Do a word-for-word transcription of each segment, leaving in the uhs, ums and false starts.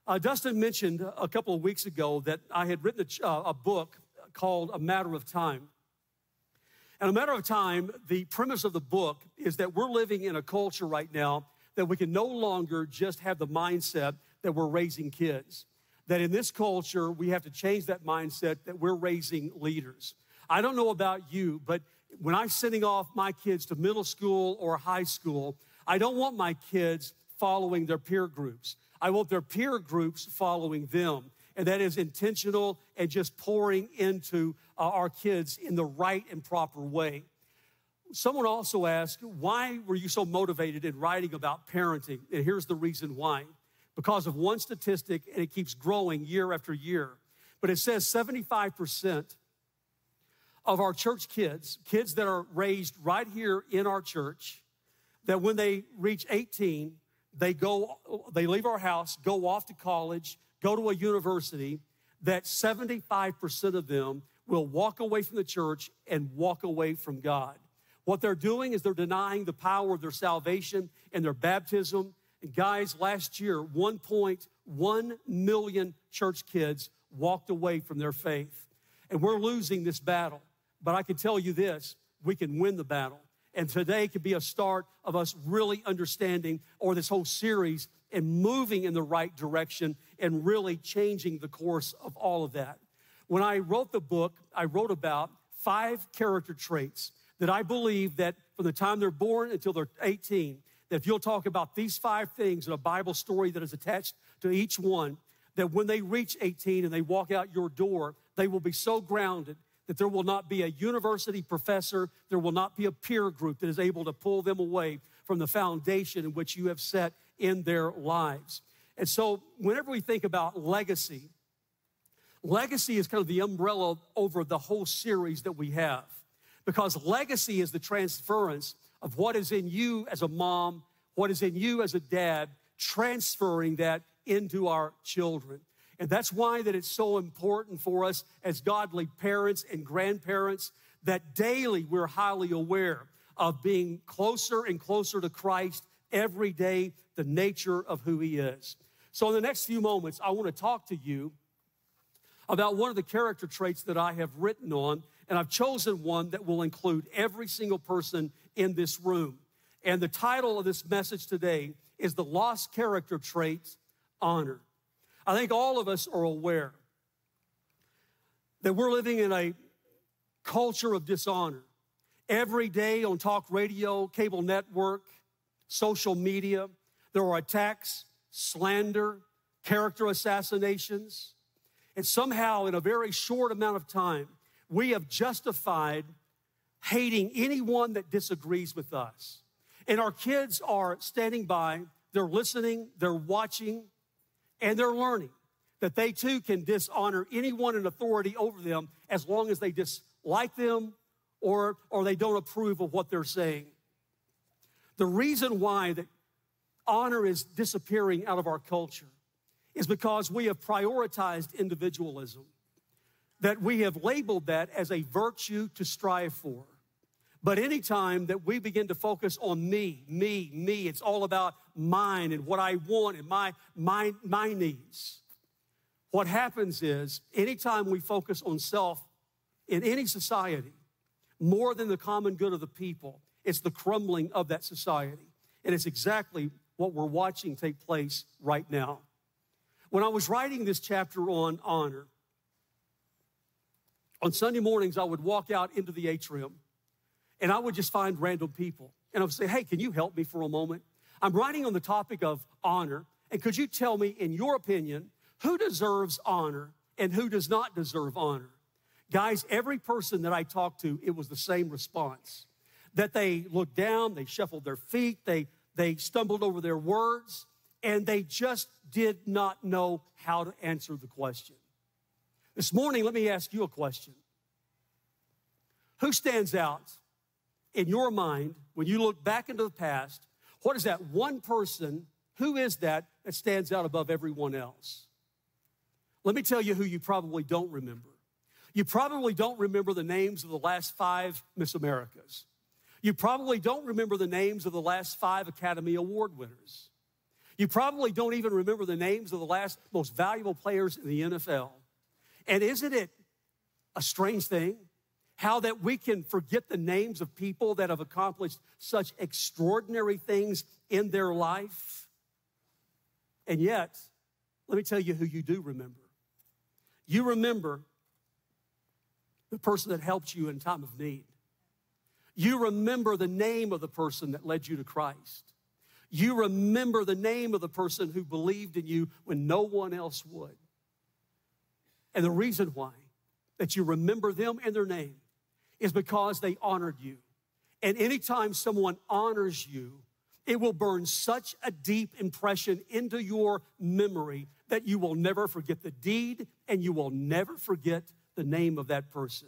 Uh, Dustin mentioned a couple of weeks ago that I had written a, uh, a book called A Matter of Time. And A Matter of Time, the premise of the book is that we're living in a culture right now that we can no longer just have the mindset that we're raising kids. That in this culture, we have to change that mindset that we're raising leaders. I don't know about you, but when I'm sending off my kids to middle school or high school, I don't want my kids following their peer groups. I want their peer groups following them. And that is intentional and just pouring into uh, our kids in the right and proper way. Someone also asked, why were you so motivated in writing about parenting? And here's the reason why. Because of one statistic, and it keeps growing year after year. But it says seventy-five percent of our church kids, kids that are raised right here in our church, that when they reach eighteen, they go, they leave our house, go off to college, go to a university, that seventy-five percent of them will walk away from the church and walk away from God. What they're doing is they're denying the power of their salvation and their baptism. And guys, last year, one point one million church kids walked away from their faith. And we're losing this battle. But I can tell you this, we can win the battle. And today could be a start of us really understanding, or this whole series, and moving in the right direction and really changing the course of all of that. When I wrote the book, I wrote about five character traits that I believe that from the time they're born until they're eighteen, that if you'll talk about these five things in a Bible story that is attached to each one, that when they reach eighteen and they walk out your door, they will be so grounded that there will not be a university professor, there will not be a peer group that is able to pull them away from the foundation in which you have set in their lives. And so whenever we think about legacy, legacy is kind of the umbrella over the whole series that we have, because legacy is the transference of what is in you as a mom, what is in you as a dad, transferring that into our children. And that's why that it's so important for us as godly parents and grandparents that daily we're highly aware of being closer and closer to Christ every day, the nature of who he is. So in the next few moments, I want to talk to you about one of the character traits that I have written on, and I've chosen one that will include every single person in this room. And the title of this message today is The Lost Character Trait, Honor. I think all of us are aware that we're living in a culture of dishonor. Every day on talk radio, cable network, social media, there are attacks, slander, character assassinations. And somehow in a very short amount of time, we have justified hating anyone that disagrees with us. And our kids are standing by, they're listening, they're watching, and they're learning that they too can dishonor anyone in authority over them as long as they dislike them or, or they don't approve of what they're saying. The reason why that honor is disappearing out of our culture is because we have prioritized individualism, that we have labeled that as a virtue to strive for. But anytime that we begin to focus on me, me, me, it's all about mine and what I want and my, my, my needs. What happens is anytime we focus on self in any society, more than the common good of the people, it's the crumbling of that society. And it's exactly what we're watching take place right now. When I was writing this chapter on honor, on Sunday mornings, I would walk out into the atrium and I would just find random people. And I would say, hey, can you help me for a moment? I'm writing on the topic of honor. And could you tell me, in your opinion, who deserves honor and who does not deserve honor? Guys, every person that I talked to, it was the same response. That they looked down, they shuffled their feet, they, they stumbled over their words, and they just did not know how to answer the question. This morning, let me ask you a question. Who stands out in your mind when you look back into the past? What is that one person, who is that that stands out above everyone else? Let me tell you who you probably don't remember. You probably don't remember the names of the last five Miss Americas. You probably don't remember the names of the last five Academy Award winners. You probably don't even remember the names of the last most valuable players in the N F L. And isn't it a strange thing how that we can forget the names of people that have accomplished such extraordinary things in their life? And yet, let me tell you who you do remember. You remember the person that helped you in time of need. You remember the name of the person that led you to Christ. You remember the name of the person who believed in you when no one else would. And the reason why that you remember them and their name is because they honored you. And anytime someone honors you, it will burn such a deep impression into your memory that you will never forget the deed and you will never forget the name of that person.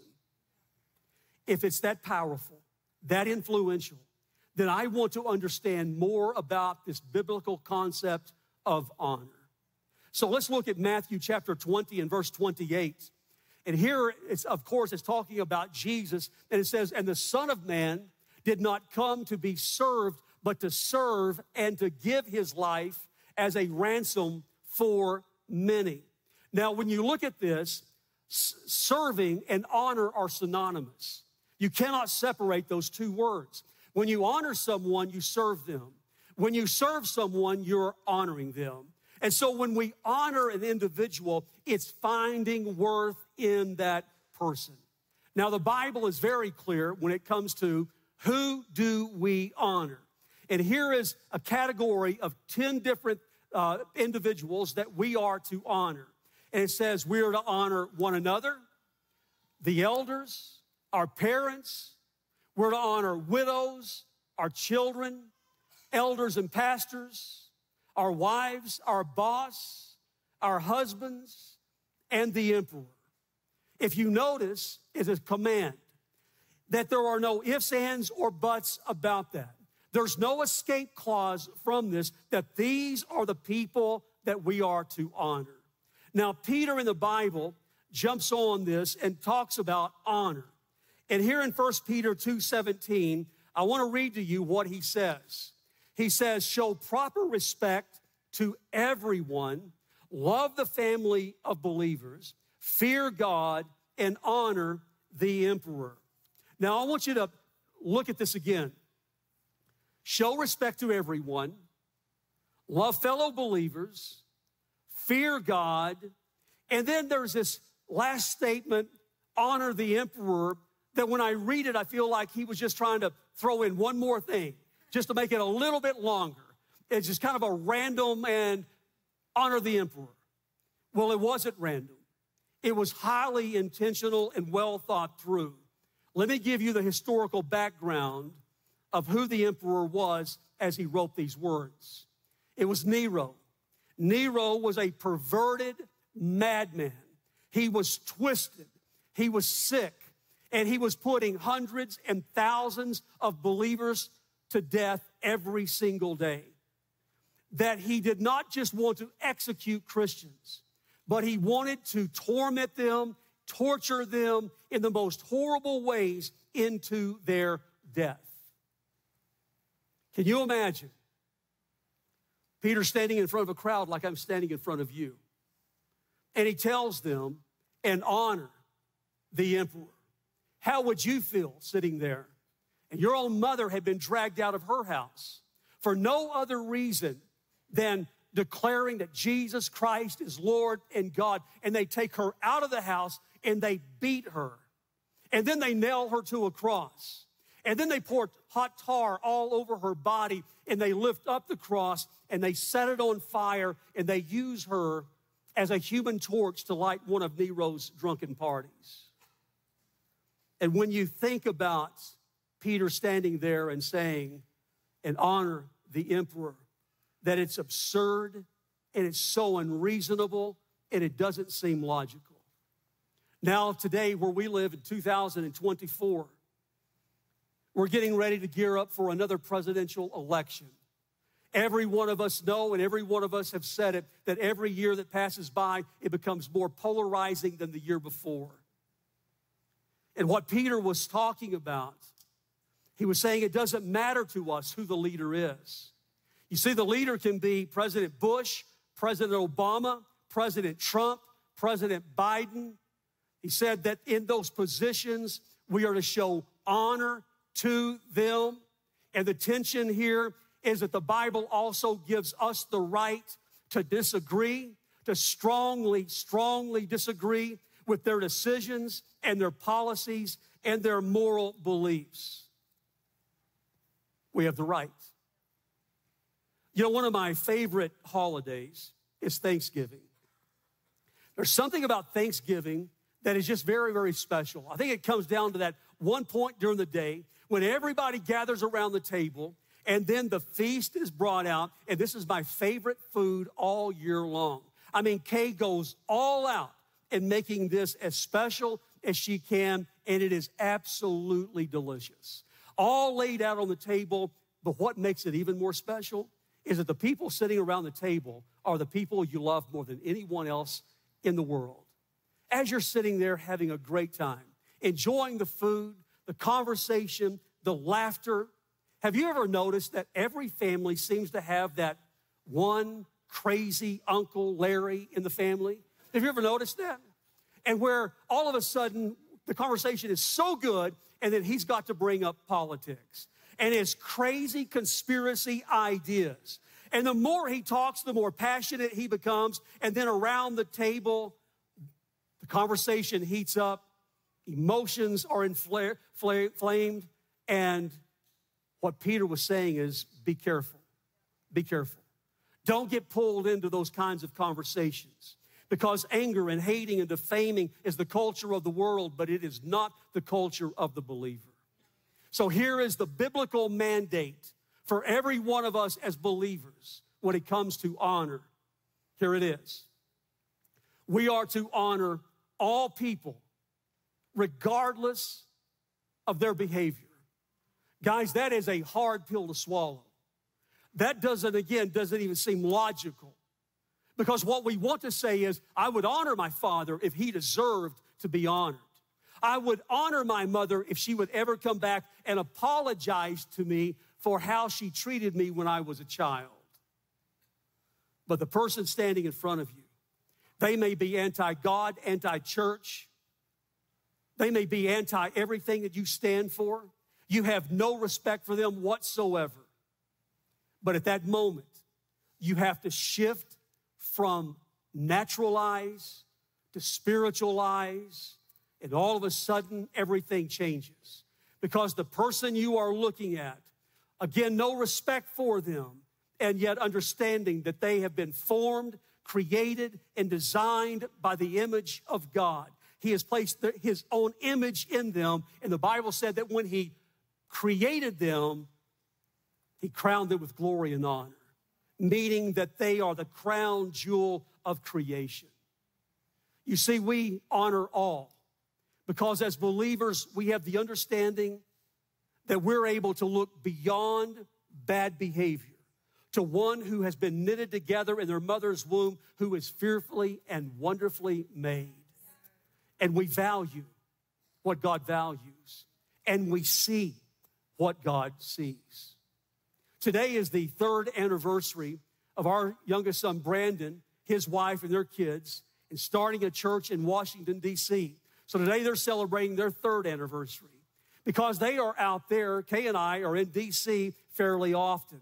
If it's that powerful, that influential, then I want to understand more about this biblical concept of honor. So let's look at Matthew chapter twenty and verse twenty-eight. And here, it's, of course, it's talking about Jesus. And it says, and the Son of Man did not come to be served, but to serve and to give his life as a ransom for many. Now, when you look at this, s- serving and honor are synonymous. You cannot separate those two words. When you honor someone, you serve them. When you serve someone, you're honoring them. And so when we honor an individual, it's finding worth in that person. Now, the Bible is very clear when it comes to who do we honor. And here is a category of ten different uh, individuals that we are to honor. And it says we are to honor one another, the elders, our parents. We're to honor widows, our children, elders and pastors, our wives, our boss, our husbands, and the emperor. If you notice, it's a command that there are no ifs, ands, or buts about that. There's no escape clause from this, that these are the people that we are to honor. Now, Peter in the Bible jumps on this and talks about honor. And here in First Peter two seventeen, I want to read to you what he says. He says, show proper respect to everyone, love the family of believers, fear God, and honor the emperor. Now, I want you to look at this again. Show respect to everyone, love fellow believers, fear God, and then there's this last statement, honor the emperor, that when I read it, I feel like he was just trying to throw in one more thing, just to make it a little bit longer. It's just kind of a random and honor the emperor. Well, it wasn't random. It was highly intentional and well thought through. Let me give you the historical background of who the emperor was as he wrote these words. It was Nero. Nero was a perverted madman. He was twisted. He was sick. And he was putting hundreds and thousands of believers to death every single day. That he did not just want to execute Christians, but he wanted to torment them, torture them in the most horrible ways into their death. Can you imagine Peter standing in front of a crowd like I'm standing in front of you? And he tells them, and honor the emperor. How would you feel sitting there? And your own mother had been dragged out of her house for no other reason than declaring that Jesus Christ is Lord and God. And they take her out of the house and they beat her. And then they nail her to a cross. And then they pour hot tar all over her body and they lift up the cross and they set it on fire and they use her as a human torch to light one of Nero's drunken parties. And when you think about Peter standing there and saying, and honor the emperor, that it's absurd and it's so unreasonable and it doesn't seem logical. Now, today, where we live in two thousand twenty-four, we're getting ready to gear up for another presidential election. Every one of us know, and every one of us have said it, that every year that passes by, it becomes more polarizing than the year before. And what Peter was talking about, he was saying it doesn't matter to us who the leader is. You see, the leader can be President Bush, President Obama, President Trump, President Biden. He said that in those positions, we are to show honor to them. And the tension here is that the Bible also gives us the right to disagree, to strongly, strongly disagree with their decisions and their policies and their moral beliefs. We have the right. You know, one of my favorite holidays is Thanksgiving. There's something about Thanksgiving that is just very, very special. I think it comes down to that one point during the day when everybody gathers around the table and then the feast is brought out, and this is my favorite food all year long. I mean, Kay goes all out in making this as special as she can, and it is absolutely delicious. All laid out on the table, but what makes it even more special is that the people sitting around the table are the people you love more than anyone else in the world. As you're sitting there having a great time, enjoying the food, the conversation, the laughter, have you ever noticed that every family seems to have that one crazy Uncle Larry in the family? Have you ever noticed that? And where all of a sudden the conversation is so good, and then he's got to bring up politics and his crazy conspiracy ideas. And the more he talks, the more passionate he becomes. And then around the table, the conversation heats up, emotions are inflamed, and what Peter was saying is, be careful, be careful. Don't get pulled into those kinds of conversations, because anger and hating and defaming is the culture of the world, but it is not the culture of the believer. So here is the biblical mandate for every one of us as believers when it comes to honor. Here it is. We are to honor all people, regardless of their behavior. Guys, that is a hard pill to swallow. That doesn't, again, doesn't even seem logical. Because what we want to say is, I would honor my father if he deserved to be honored. I would honor my mother if she would ever come back and apologize to me for how she treated me when I was a child. But the person standing in front of you, they may be anti-God, anti-church. They may be anti-everything that you stand for. You have no respect for them whatsoever. But at that moment, you have to shift from natural eyes to spiritual eyes, and all of a sudden, everything changes. Because the person you are looking at, again, no respect for them, and yet understanding that they have been formed, created, and designed by the image of God. He has placed the, his own image in them, and the Bible said that when he created them, he crowned them with glory and honor, meaning that they are the crown jewel of creation. You see, we honor all because as believers, we have the understanding that we're able to look beyond bad behavior to one who has been knitted together in their mother's womb, who is fearfully and wonderfully made. And we value what God values, and we see what God sees. Today is the third anniversary of our youngest son, Brandon, his wife, and their kids, and starting a church in Washington, D C So today they're celebrating their third anniversary. Because they are out there, Kay and I are in D C fairly often.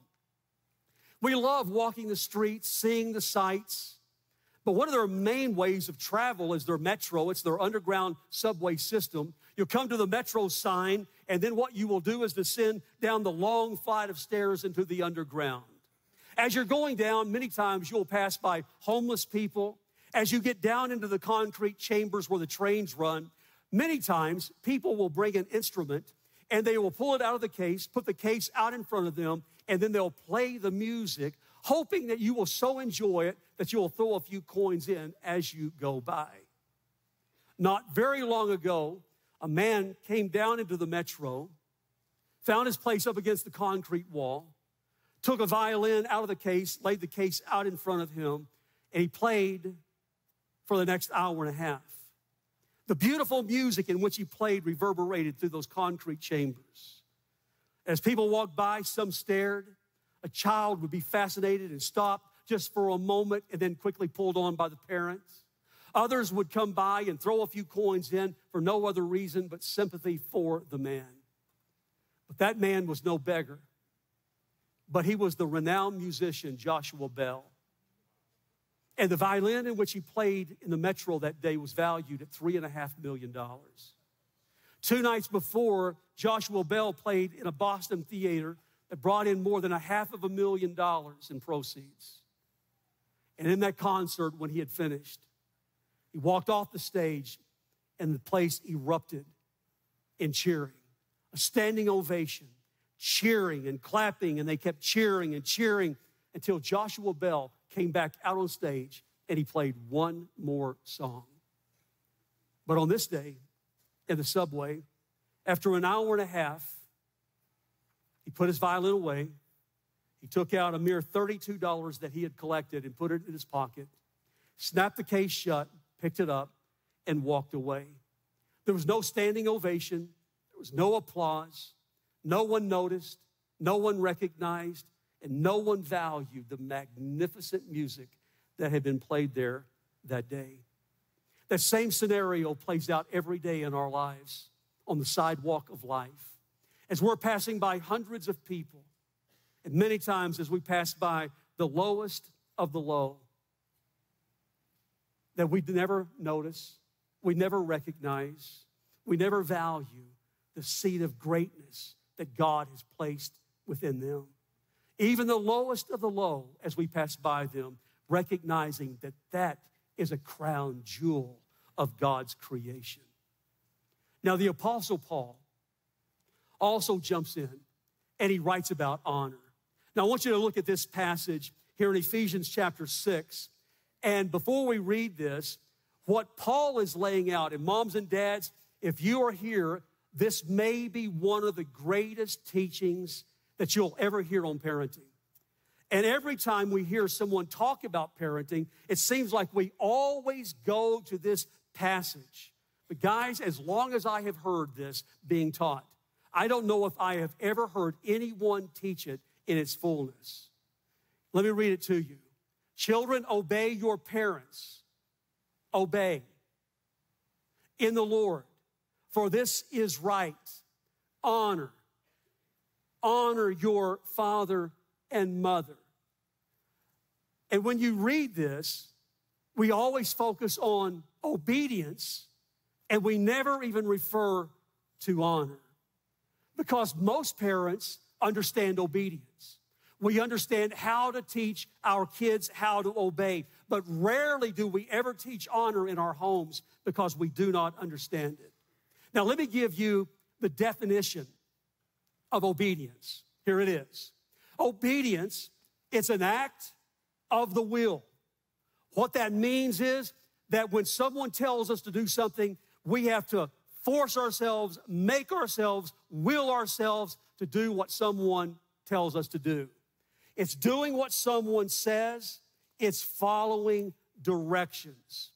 We love walking the streets, seeing the sights. But one of their main ways of travel is their metro. It's their underground subway system. You'll come to the metro sign, and then what you will do is descend down the long flight of stairs into the underground. As you're going down, many times you'll pass by homeless people. As you get down into the concrete chambers where the trains run, many times people will bring an instrument and they will pull it out of the case, put the case out in front of them, and then they'll play the music, hoping that you will so enjoy it that you will throw a few coins in as you go by. Not very long ago, a man came down into the metro, found his place up against the concrete wall, took a violin out of the case, laid the case out in front of him, and he played for the next hour and a half. The beautiful music in which he played reverberated through those concrete chambers. As people walked by, some stared, a child would be fascinated and stopped just for a moment and then quickly pulled on by the parents. Others would come by and throw a few coins in for no other reason but sympathy for the man. But that man was no beggar. But he was the renowned musician Joshua Bell. And the violin in which he played in the Metro that day was valued at three and a half million dollars. Two nights before, Joshua Bell played in a Boston theater that brought in more than a half of a million dollars in proceeds. And in that concert, when he had finished, he walked off the stage and the place erupted in cheering. A standing ovation, cheering and clapping, and they kept cheering and cheering until Joshua Bell came back out on stage and he played one more song. But on this day, in the subway, after an hour and a half, he put his violin away. He took out a mere thirty-two dollars that he had collected and put it in his pocket, snapped the case shut, picked it up, and walked away. There was no standing ovation. There was no applause. No one noticed. No one recognized. And no one valued the magnificent music that had been played there that day. That same scenario plays out every day in our lives on the sidewalk of life. As we're passing by hundreds of people, and many times as we pass by the lowest of the low, that we never notice, we never recognize, we never value the seed of greatness that God has placed within them. Even the lowest of the low, as we pass by them, recognizing that that is a crown jewel of God's creation. Now, the Apostle Paul also jumps in and he writes about honor. Now, I want you to look at this passage here in Ephesians chapter six. And before we read this, what Paul is laying out, and moms and dads, if you are here, this may be one of the greatest teachings that you'll ever hear on parenting. And every time we hear someone talk about parenting, it seems like we always go to this passage. But guys, as long as I have heard this being taught, I don't know if I have ever heard anyone teach it in its fullness. Let me read it to you. Children, obey your parents. Obey in the Lord, for this is right. Honor. Honor your father and mother. And when you read this, we always focus on obedience, and we never even refer to honor. Because most parents understand obedience. We understand how to teach our kids how to obey, but rarely do we ever teach honor in our homes because we do not understand it. Now, let me give you the definition of obedience. Here it is. Obedience, it's an act of the will. What that means is that when someone tells us to do something, we have to force ourselves, make ourselves, will ourselves to do what someone tells us to do. It's doing what someone says. It's following directions.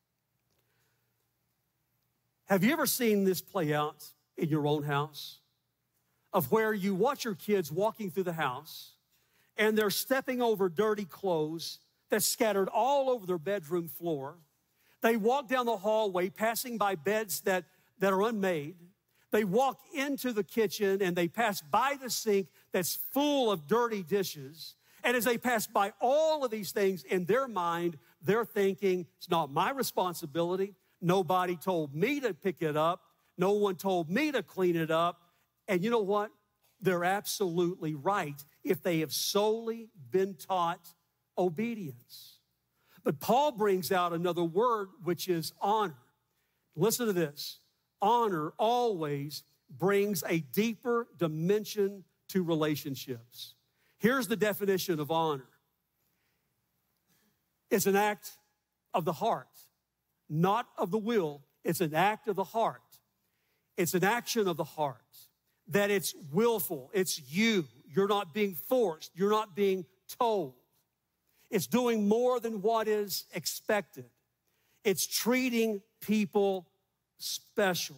Have you ever seen this play out in your own house? Of where you watch your kids walking through the house and they're stepping over dirty clothes that's scattered all over their bedroom floor. They walk down the hallway passing by beds that, that are unmade. They walk into the kitchen and they pass by the sink that's full of dirty dishes. And as they pass by all of these things, in their mind, they're thinking, it's not my responsibility. Nobody told me to pick it up. No one told me to clean it up. And you know what? They're absolutely right if they have solely been taught obedience. But Paul brings out another word, which is honor. Listen to this. Honor always brings a deeper dimension to relationships. Here's the definition of honor. It's an act of the heart, not of the will. It's an act of the heart. It's an action of the heart. That it's willful, it's you. You're not being forced, you're not being told. It's doing more than what is expected. It's treating people special.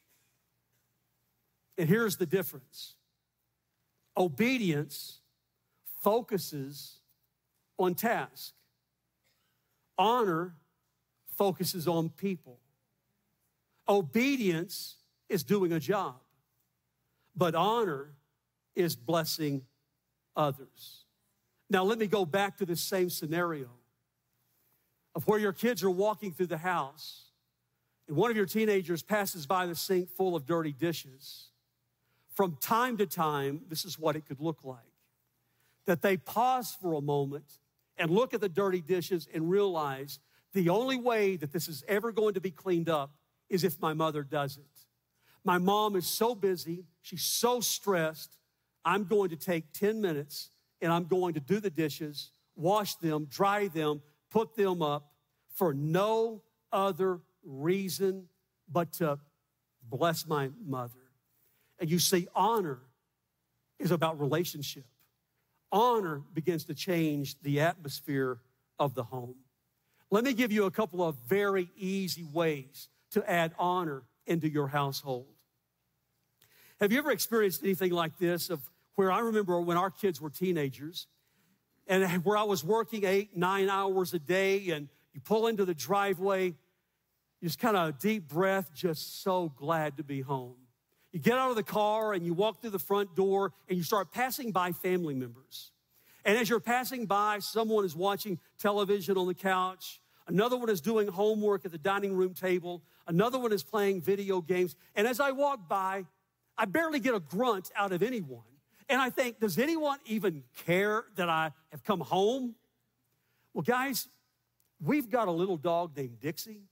And here's the difference. Obedience focuses on task. Honor focuses on people. Obedience is doing a job, but honor is blessing others. Now, let me go back to this same scenario of where your kids are walking through the house and one of your teenagers passes by the sink full of dirty dishes. From time to time, this is what it could look like. That they pause for a moment and look at the dirty dishes and realize the only way that this is ever going to be cleaned up is if my mother does it. My mom is so busy, she's so stressed, I'm going to take ten minutes and I'm going to do the dishes, wash them, dry them, put them up for no other reason but to bless my mother. And you see, honor is about relationship. Honor begins to change the atmosphere of the home. Let me give you a couple of very easy ways to add honor into your household. Have you ever experienced anything like this of where I remember when our kids were teenagers and where I was working eight, nine hours a day and you pull into the driveway, you just kind of deep breath, just so glad to be home. You get out of the car and you walk through the front door and you start passing by family members. And as you're passing by, someone is watching television on the couch. Another one is doing homework at the dining room table. Another one is playing video games. And as I walk by, I barely get a grunt out of anyone. And I think, does anyone even care that I have come home? Well, guys, we've got a little dog named Dixie.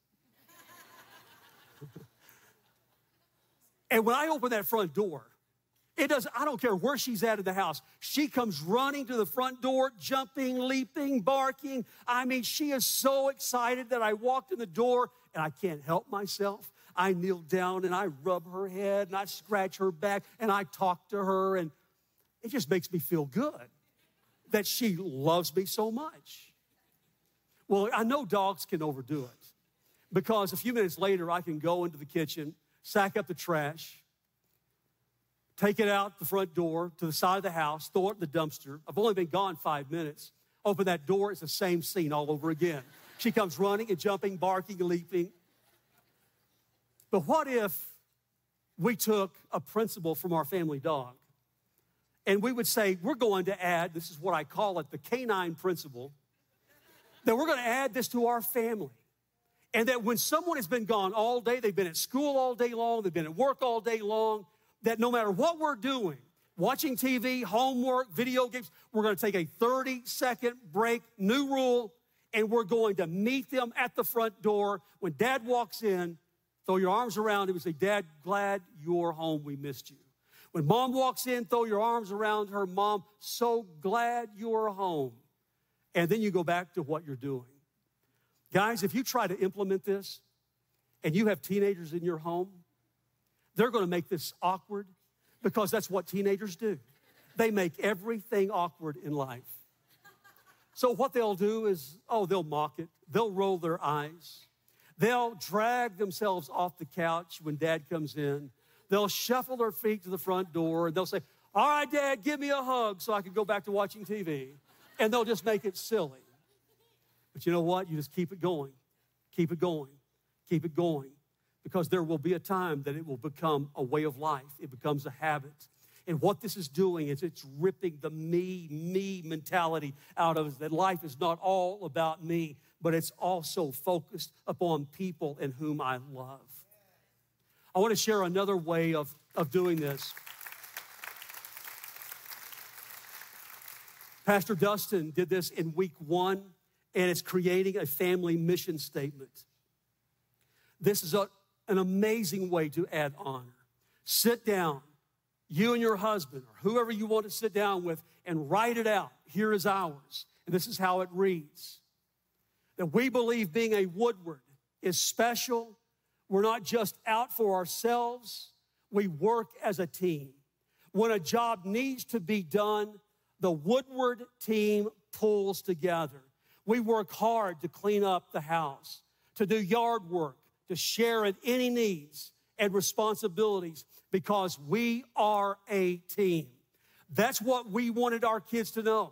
And when I open that front door, it does, I don't care where she's at in the house. She comes running to the front door, jumping, leaping, barking. I mean, she is so excited that I walked in the door and I can't help myself. I kneel down and I rub her head and I scratch her back and I talk to her, and it just makes me feel good that she loves me so much. Well, I know dogs can overdo it because a few minutes later I can go into the kitchen, sack up the trash, take it out the front door to the side of the house, throw it in the dumpster. I've only been gone five minutes. Open that door, it's the same scene all over again. She comes running and jumping, barking and leaping. But what if we took a principle from our family dog and we would say, we're going to add, this is what I call it, the canine principle, that we're going to add this to our family. And that when someone has been gone all day, they've been at school all day long, they've been at work all day long, that no matter what we're doing, watching T V, homework, video games, we're going to take a thirty-second break, new rule, and we're going to meet them at the front door. When Dad walks in, throw your arms around him and say, Dad, glad you're home. We missed you. When Mom walks in, throw your arms around her. Mom, so glad you're home. And then you go back to what you're doing. Guys, if you try to implement this and you have teenagers in your home, they're going to make this awkward because that's what teenagers do. They make everything awkward in life. So what they'll do is, oh, they'll mock it. They'll roll their eyes. They'll drag themselves off the couch when Dad comes in. They'll shuffle their feet to the front door and they'll say, all right, Dad, give me a hug so I can go back to watching T V. And they'll just make it silly. But you know what? You just keep it going. Keep it going. Keep it going. Because there will be a time that it will become a way of life. It becomes a habit. And what this is doing is it's ripping the me, me mentality out of us, that life is not all about me, but it's also focused upon people in whom I love. I want to share another way of, of doing this. Pastor Dustin did this in week one, and it's creating a family mission statement. This is a, an amazing way to add honor. Sit down, you and your husband, or whoever you want to sit down with, and write it out. Here is ours. And this is how it reads. That we believe being a Woodward is special. We're not just out for ourselves. We work as a team. When a job needs to be done, the Woodward team pulls together. We work hard to clean up the house, to do yard work, to share in any needs and responsibilities because we are a team. That's what we wanted our kids to know.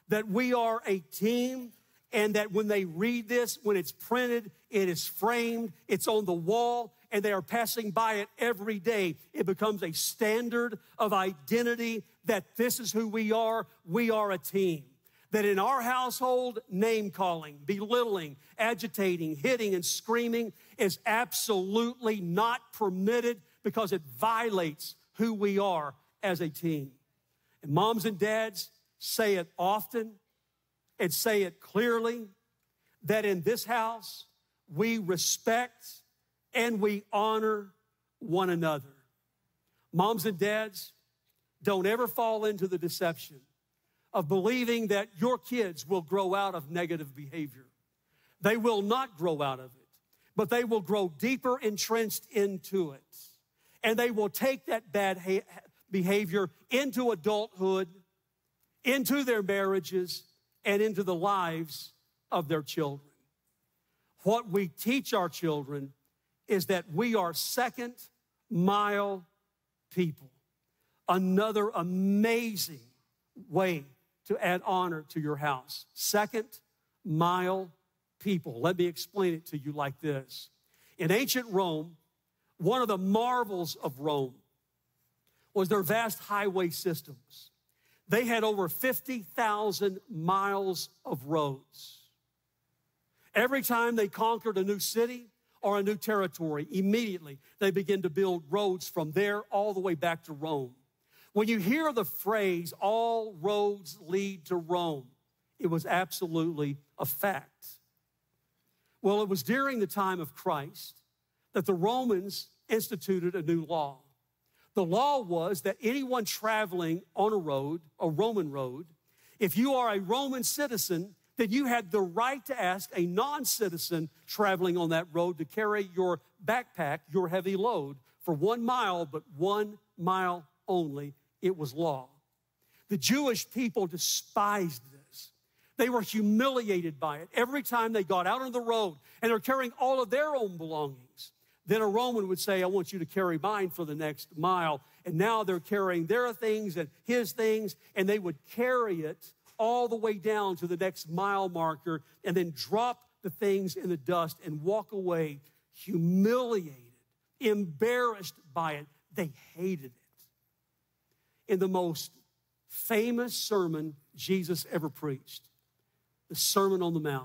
that we are a team, and that when they read this, when it's printed, it is framed, it's on the wall, and they are passing by it every day. It becomes a standard of identity that this is who we are. We are a team. That in our household, name-calling, belittling, agitating, hitting, and screaming is absolutely not permitted because it violates who we are as a team. And moms and dads, say it often and say it clearly that in this house, we respect and we honor one another. Moms and dads, don't ever fall into the deception of believing that your kids will grow out of negative behavior. They will not grow out of it, but they will grow deeper entrenched into it. And they will take that bad ha- behavior into adulthood, into their marriages, and into the lives of their children. What we teach our children is that we are second mile people. Another amazing way to add honor to your house. Second mile people. Let me explain it to you like this. In ancient Rome, one of the marvels of Rome was their vast highway systems. They had over fifty thousand miles of roads. Every time they conquered a new city or a new territory, immediately they began to build roads from there all the way back to Rome. When you hear the phrase, all roads lead to Rome, it was absolutely a fact. Well, it was during the time of Christ that the Romans instituted a new law. The law was that anyone traveling on a road, a Roman road, if you are a Roman citizen, then you had the right to ask a non-citizen traveling on that road to carry your backpack, your heavy load, for one mile, but one mile only. It was law. The Jewish people despised this. They were humiliated by it. Every time they got out on the road and they're carrying all of their own belongings, then a Roman would say, I want you to carry mine for the next mile. And now they're carrying their things and his things, and they would carry it all the way down to the next mile marker and then drop the things in the dust and walk away humiliated, embarrassed by it. They hated it. In the most famous sermon Jesus ever preached, the Sermon on the Mount,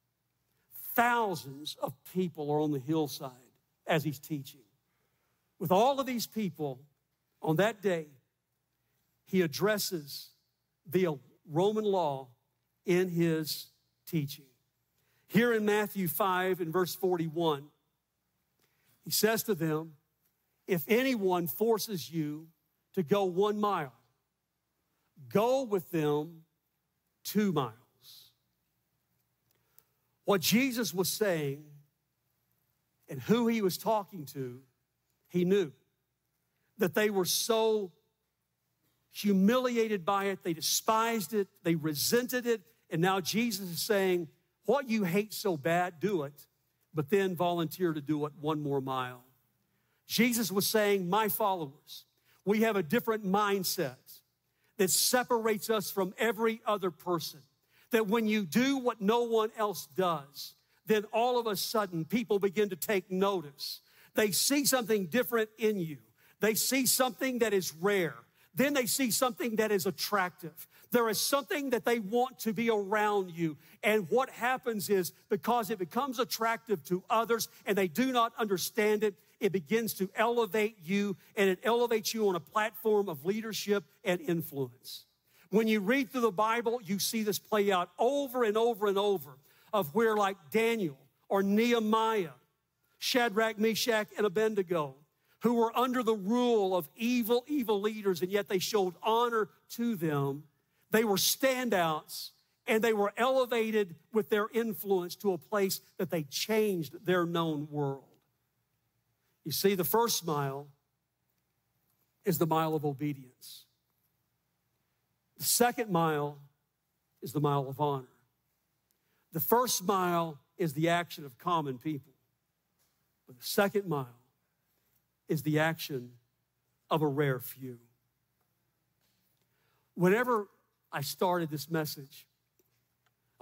thousands of people are on the hillside as he's teaching. With all of these people, on that day, he addresses the Roman law in his teaching. Here in Matthew five and verse forty-one, he says to them, if anyone forces you to go one mile, go with them two miles. What Jesus was saying and who he was talking to, he knew that they were so humiliated by it, they despised it, they resented it, and now Jesus is saying, what you hate so bad, do it, but then volunteer to do it one more mile. Jesus was saying, my followers, we have a different mindset that separates us from every other person. That when you do what no one else does, then all of a sudden people begin to take notice. They see something different in you. They see something that is rare. Then they see something that is attractive. There is something that they want to be around you. And what happens is, because it becomes attractive to others and they do not understand it, it begins to elevate you, and it elevates you on a platform of leadership and influence. When you read through the Bible, you see this play out over and over and over, of where like Daniel or Nehemiah, Shadrach, Meshach, and Abednego, who were under the rule of evil, evil leaders, and yet they showed honor to them. They were standouts, and they were elevated with their influence to a place that they changed their known world. You see, the first mile is the mile of obedience. The second mile is the mile of honor. The first mile is the action of common people. But the second mile is the action of a rare few. Whenever I started this message,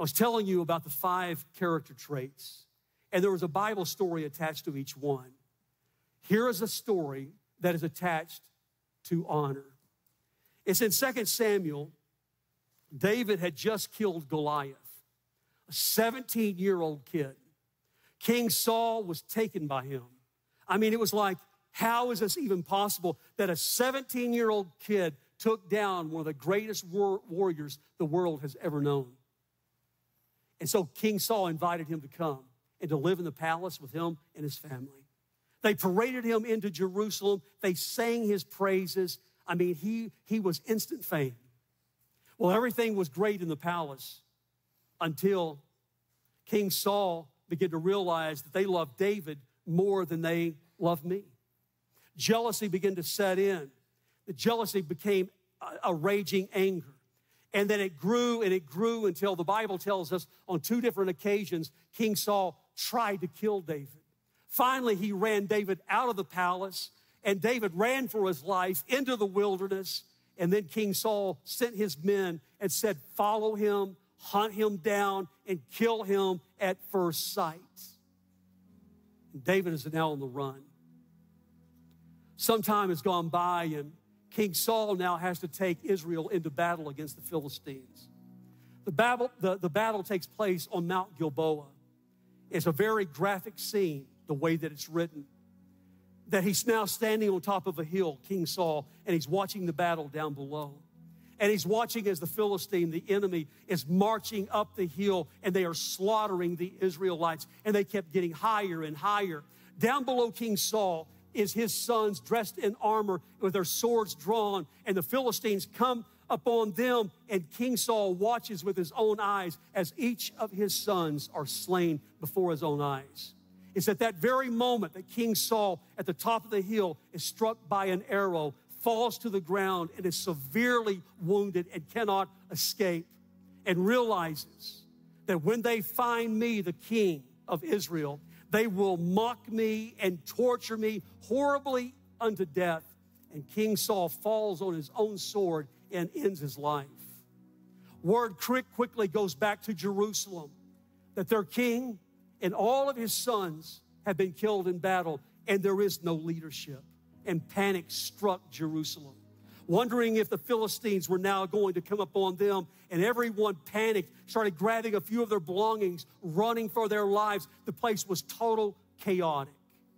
I was telling you about the five character traits, and there was a Bible story attached to each one. Here is a story that is attached to honor. It's in Second Samuel. David had just killed Goliath, a seventeen-year-old kid. King Saul was taken by him. I mean, it was like, how is this even possible that a seventeen-year-old kid took down one of the greatest war- warriors the world has ever known? And so King Saul invited him to come and to live in the palace with him and his family. They paraded him into Jerusalem. They sang his praises. I mean, he, he was instant fame. Well, everything was great in the palace until King Saul began to realize that they loved David more than they loved me. Jealousy began to set in. The jealousy became a, a raging anger. And then it grew and it grew until the Bible tells us on two different occasions, King Saul tried to kill David. Finally, he ran David out of the palace, and David ran for his life into the wilderness. And then King Saul sent his men and said, follow him, hunt him down, and kill him at first sight. And David is now on the run. Some time has gone by, and King Saul now has to take Israel into battle against the Philistines. The battle, the, the battle takes place on Mount Gilboa. It's a very graphic scene, the way that it's written. That he's now standing on top of a hill, King Saul, and he's watching the battle down below. And he's watching as the Philistine, the enemy, is marching up the hill, and they are slaughtering the Israelites. And they kept getting higher and higher. Down below King Saul is his sons dressed in armor with their swords drawn, and the Philistines come upon them, and King Saul watches with his own eyes as each of his sons are slain before his own eyes. It's at that very moment that King Saul, at the top of the hill, is struck by an arrow, falls to the ground, and is severely wounded and cannot escape, and realizes that when they find me, the king of Israel, they will mock me and torture me horribly unto death. And King Saul falls on his own sword and ends his life. Word quickly goes back to Jerusalem that their king and all of his sons have been killed in battle, and there is no leadership. And panic struck Jerusalem, wondering if the Philistines were now going to come upon them. And everyone panicked, started grabbing a few of their belongings, running for their lives. The place was total chaotic.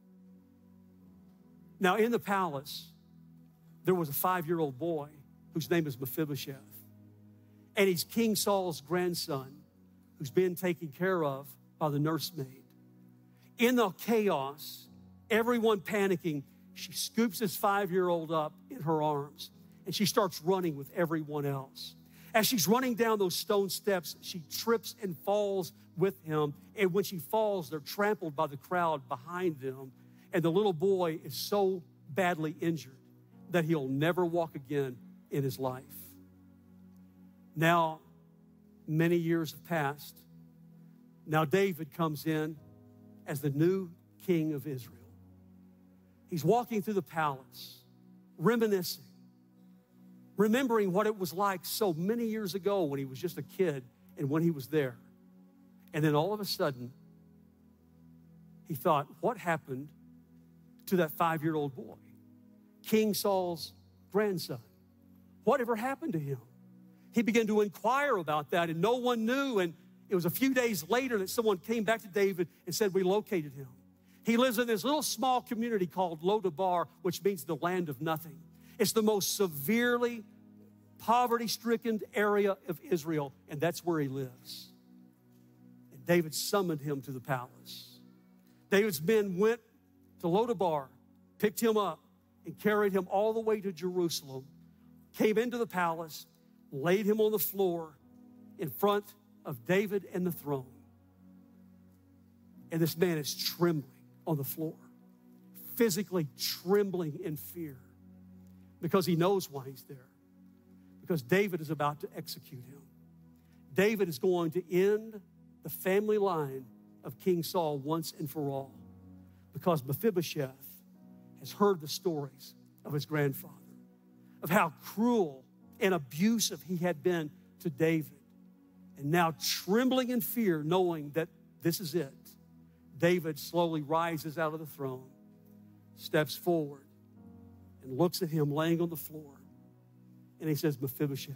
Now, in the palace, there was a five-year-old boy whose name is Mephibosheth. And he's King Saul's grandson, who's been taken care of by the nursemaid. In the chaos, everyone panicking, she scoops this five-year-old up in her arms, and she starts running with everyone else. As she's running down those stone steps, she trips and falls with him. And when she falls, they're trampled by the crowd behind them. And the little boy is so badly injured that he'll never walk again in his life. Now, many years have passed. Now David comes in as the new king of Israel. He's walking through the palace, reminiscing, remembering what it was like so many years ago when he was just a kid and when he was there. And then all of a sudden, he thought, what happened to that five-year-old boy, King Saul's grandson? Whatever happened to him? He began to inquire about that, and no one knew. And it was a few days later that someone came back to David and said, we located him. He lives in this little small community called Lodabar, which means the land of nothing. It's the most severely poverty-stricken area of Israel, and that's where he lives. And David summoned him to the palace. David's men went to Lodabar, picked him up, and carried him all the way to Jerusalem, came into the palace, laid him on the floor in front of David and the throne. And this man is trembling on the floor, physically trembling in fear because he knows why he's there. Because David is about to execute him. David is going to end the family line of King Saul once and for all, because Mephibosheth has heard the stories of his grandfather, of how cruel and abusive he had been to David. And now trembling in fear, knowing that this is it, David slowly rises out of the throne, steps forward, and looks at him laying on the floor. And he says, Mephibosheth,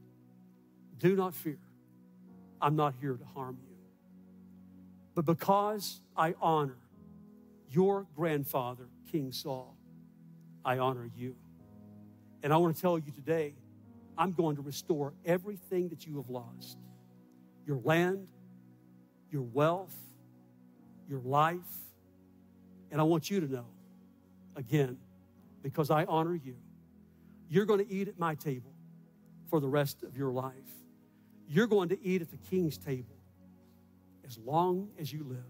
do not fear. I'm not here to harm you. But because I honor your grandfather, King Saul, I honor you. And I want to tell you today, I'm going to restore everything that you have lost. Your land, your wealth, your life. And I want you to know, again, because I honor you, you're going to eat at my table for the rest of your life. You're going to eat at the king's table as long as you live.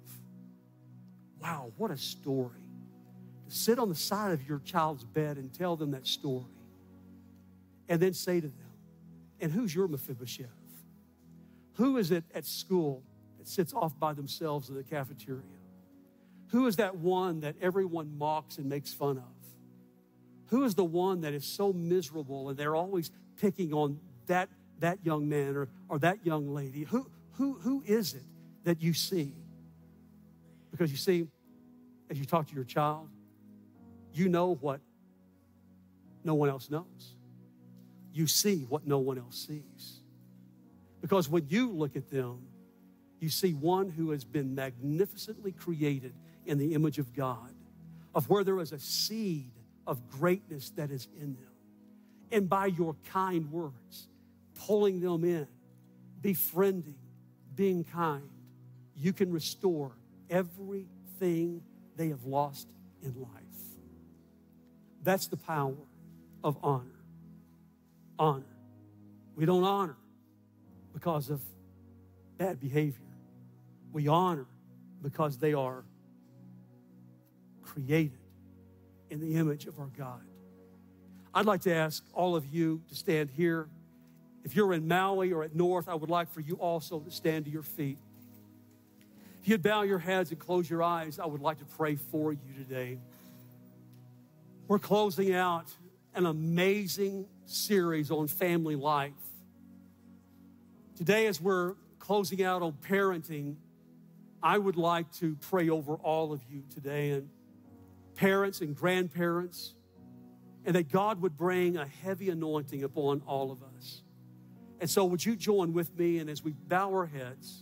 Wow, what a story. To sit on the side of your child's bed and tell them that story. And then say to them, and who's your Mephibosheth? Who is it at school that sits off by themselves in the cafeteria? Who is that one that everyone mocks and makes fun of? Who is the one that is so miserable and they're always picking on that, that young man or, or that young lady? Who, who, who is it that you see? Because you see, as you talk to your child, you know what no one else knows. You see what no one else sees. Because when you look at them, you see one who has been magnificently created in the image of God, of where there is a seed of greatness that is in them. And by your kind words, pulling them in, befriending, being kind, you can restore everything they have lost in life. That's the power of honor. Honor. We don't honor because of bad behavior. We honor because they are created in the image of our God. I'd like to ask all of you to stand here. If you're in Maui or at North, I would like for you also to stand to your feet. If you'd bow your heads and close your eyes, I would like to pray for you today. We're closing out an amazing series on family life. Today, as we're closing out on parenting, I would like to pray over all of you today, and parents and grandparents, and that God would bring a heavy anointing upon all of us. And so would you join with me, and as we bow our heads,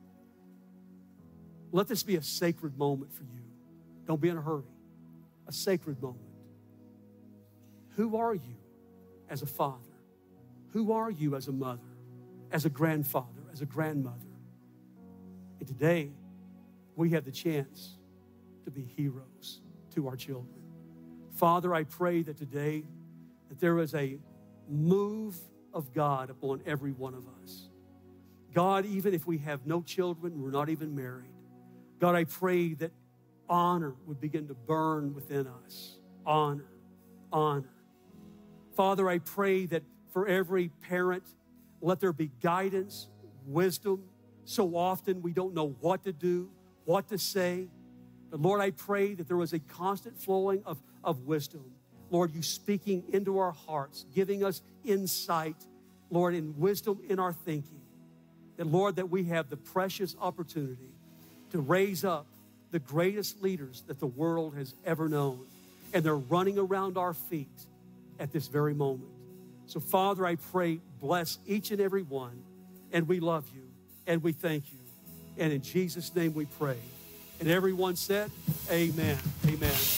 let this be a sacred moment for you. Don't be in a hurry. A sacred moment. Who are you as a father? Who are you as a mother, as a grandfather, as a grandmother? And today, we have the chance to be heroes to our children. Father, I pray that today that there is a move of God upon every one of us. God, even if we have no children, we're not even married, God, I pray that honor would begin to burn within us. Honor, honor. Father, I pray that for every parent, let there be guidance, wisdom. So often we don't know what to do, what to say. But Lord, I pray that there was a constant flowing of, of wisdom. Lord, you speaking into our hearts, giving us insight, Lord, and wisdom in our thinking. That, Lord, that we have the precious opportunity to raise up the greatest leaders that the world has ever known. And they're running around our feet at this very moment. So, Father, I pray, bless each and every one. And we love you, and we thank you. And in Jesus' name we pray. And everyone said, amen, amen.